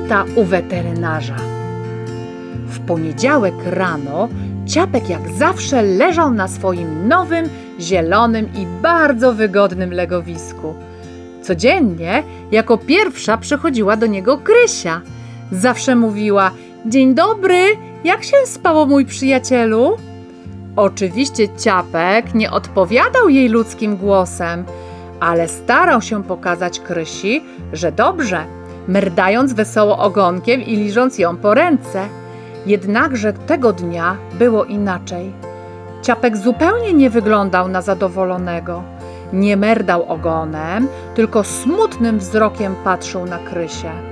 wizyta u weterynarza. W poniedziałek rano Ciapek jak zawsze leżał na swoim nowym, zielonym i bardzo wygodnym legowisku. Codziennie jako pierwsza przychodziła do niego Krysia. Zawsze mówiła: dzień dobry, jak się spało, mój przyjacielu? Oczywiście Ciapek nie odpowiadał jej ludzkim głosem, ale starał się pokazać Krysi, że dobrze, merdając wesoło ogonkiem i liżąc ją po ręce. Jednakże tego dnia było inaczej. Ciapek zupełnie nie wyglądał na zadowolonego. Nie merdał ogonem, tylko smutnym wzrokiem patrzył na Krysię.